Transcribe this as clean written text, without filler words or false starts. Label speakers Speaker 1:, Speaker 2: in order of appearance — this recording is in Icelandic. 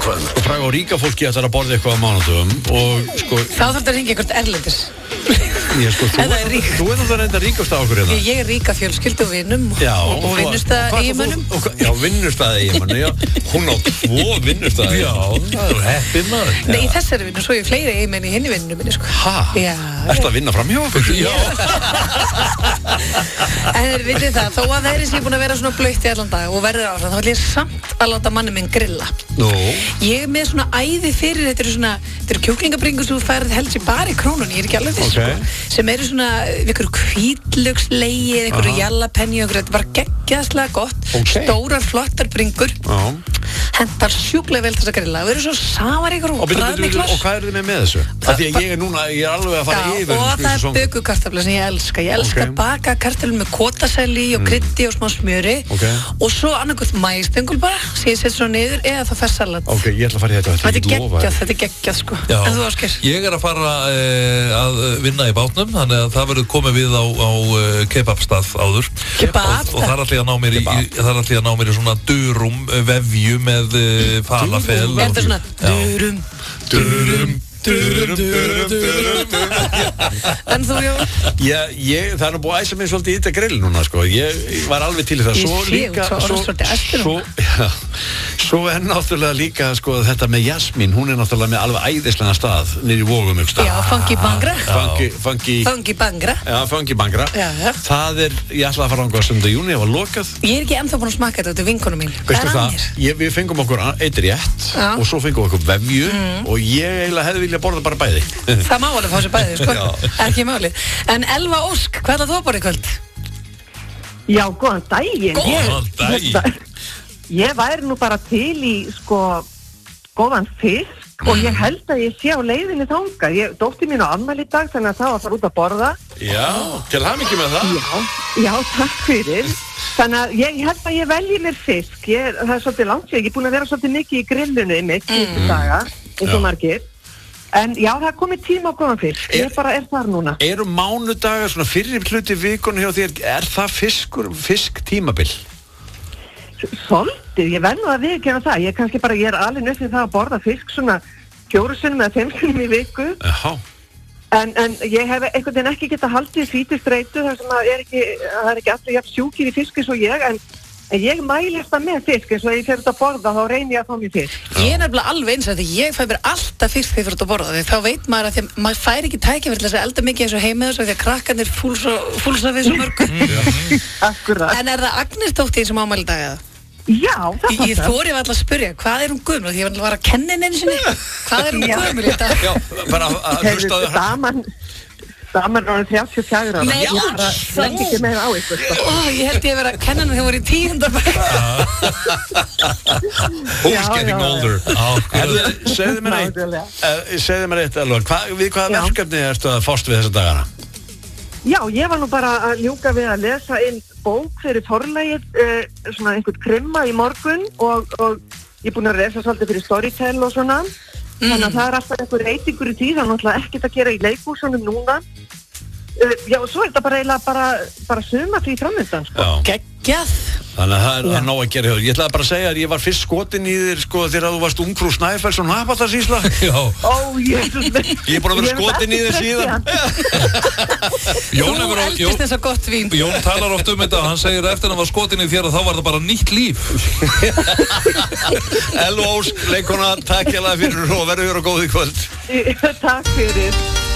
Speaker 1: kvöld.
Speaker 2: Fræga og ríka fólki ætlar að borða eitthvað á mánudögum og sko...
Speaker 3: Þá þarf þetta að ringja eitthvað erlendis.
Speaker 2: Sko, þú er náttúrulega reynda ríkast á okkur hérna.
Speaker 3: Ég er ríka fjölskyldu og vinum og vinnustæða eiginmönnum.
Speaker 2: Já, vinnustæða eiginmönnum, já. Hún á 2 vinnustæða.
Speaker 1: Já, það er heppið maður.
Speaker 3: Nei, í þessari vinnu, svo ég fleiri eiginmenn í hinni vinnunum minni, sko.
Speaker 2: Hæ?
Speaker 3: Já.
Speaker 2: Ertu að vinna fram hjá okkur?
Speaker 1: Já.
Speaker 3: En þeir vitið það, þó að þeirri sé búin að vera svona blautt í allan dag og verður áfram, þá vil ég samt að láta manni minn grilla.
Speaker 2: Nú?
Speaker 3: Ég er með svona æði fyrir, þetta eru kjúklingabringur sem þú færð helst í bara í Krónunni, ég er ekki alveg þess, sko, sem eru svona ykkur hvítlaugslegið, ykkur jalapenni, þetta er bara geggjaðslega gott, stórar, flottar bringur, hentar sjúklega vel þess að grilla, og eru svo safaríkur og bræðmiklar.
Speaker 2: Og hvað eru þið með þessu? Því að ég er alveg að fara yfir.
Speaker 3: Og það er bökukartafla sem ég elska að baka kartaflu með kótasæli og kryddi og smá smjöri og svo annarkvæmt maístöngul bara, sem ég set svo niður, eða það fersalat.
Speaker 2: Ok, ég ætla að fara í
Speaker 3: þetta er geggjað, sko. En þú, Ásgeir?
Speaker 1: Ég er að fara að vinna í bátnum, þannig að það verður komið við á kebabstað áður.
Speaker 3: Kebab?
Speaker 1: Og þar ætla ég að ná mér í svona durum vefju með falafel.
Speaker 3: Er þetta svona durum? En þú, Jón?
Speaker 2: Það er nú búið að æsa mig svolítið í þetta grill núna, sko. Ég var alveg til í það. Svo er náttúrulega líka, sko, þetta með Jasmín, hún er náttúrulega með alveg æðislega stað niður í Vogum ykkur stað.
Speaker 3: Já, Funky Bangra.
Speaker 2: Funky Bangra. Já, Funky Bangra. Það er, ég ætla að fara ánga á 7. júní, það var lokað.
Speaker 3: Ég er ekki ennþá búin að smakka þetta vinkonum mín.
Speaker 2: Veistu það, við fengum okkur eitt rétt og svo fengum okkur vefju og ég eiginlega hefði viljað borða bara bæði.
Speaker 3: Það má alveg fá sér bæði, sko. Ekki máli. En Elva Ósk, hvað ætlar þú að borða í kvöld?
Speaker 4: Já, góðan daginn.
Speaker 1: Góðan daginn.
Speaker 4: Ég væri nú bara til í, sko, góðan fisk og ég held að ég sé á leiðinni þangað. Dóttir mín á afmæli í dag, þannig að það var að fara út að borða.
Speaker 2: Já, til hamingju með það.
Speaker 4: Já, takk fyrir. Þannig að ég held að ég velji mér fisk. Það er svolítið langt sér. Ég er búin að vera svolítið mikið í grillinu í mig síðustu daga, eins og margir. En já, það er komið tíma á góðan fisk. Ég bara er þar núna.
Speaker 2: Eru mánudagar svona fyrri hluti vikunni hjá þér, er það fisktímabil?
Speaker 4: Svolítið, ég verð nú að viðurkenna það. Ég er alveg nöfnir það að borða fisk svona 4 sinnum eða 5 sinnum í viku.
Speaker 2: Jaha.
Speaker 4: En ég hef einhvern veginn ekki getað haldið svítistreitu þar sem það er ekki allir jafn sjúkir í fisk eins og ég, en ég mælist það með fisk eins og ef ég fer út að borða þá reynir ég að fá mér fisk.
Speaker 3: Ég er nefnilega alveg eins að ég fæ mér alltaf fisk þegar ég fer út að borða því þá veit maður að því maður fær ekki tækifæri til þess að elda mikið eins og heima þessu því að krakkarnir fúlsa við svo mörgu.
Speaker 4: Akkurat.
Speaker 3: En er það Agnes dóttir sem ámæli dag eða?
Speaker 4: Já, það passar.
Speaker 3: Ég þori alltaf að spyrja, hvað er hún gömul? Því ég var að kenna henni einu sinni. Hvað er hún gömul í dag?
Speaker 2: Já, bara að hlustaðu.
Speaker 4: Daman er 34 ára.
Speaker 3: Nei,
Speaker 4: það er ekki meira á ykkur.
Speaker 3: Ég held ég að vera að kenna henni þegar hún var í 10. bekk.
Speaker 2: Who's getting older? Segðu mér eitt, Elvar, við hvaða verkefni ertu að fást við þessa dagana?
Speaker 4: Já, ég var nú bara að ljúka við að lesa inn bók fyrir forlagið, svona einhvern krimma í morgun og ég er búin að lesa svolítið fyrir Storytel og svona. Þannig að það er alltaf einhver reytingur í tíð, það er náttúrulega ekkert að gera í leikhúsunum núna. Já, og svo er þetta bara sumarfrí framöndan, sko.
Speaker 3: Geggjað.
Speaker 2: Þannig að það er nóg að gera hjá þér. Ég ætlaði bara að segja að ég var fyrst skotin í þér, sko, þegar þú varst ungfrú Snæfellsson Hapaldarsýsla.
Speaker 1: Já.
Speaker 4: Ó, Jesús minn.
Speaker 2: Ég er búin að vera skotin í þér síðan.
Speaker 3: Þú eldist þess að gott vín.
Speaker 1: Jón talar oft þetta og hann segir eftir að hann var skotin í þér að þá var það bara nýtt líf.
Speaker 2: Elva Ósk, leikona, takk hérlega fyrir og verður góð í kvöld.
Speaker 4: Takk fyrir.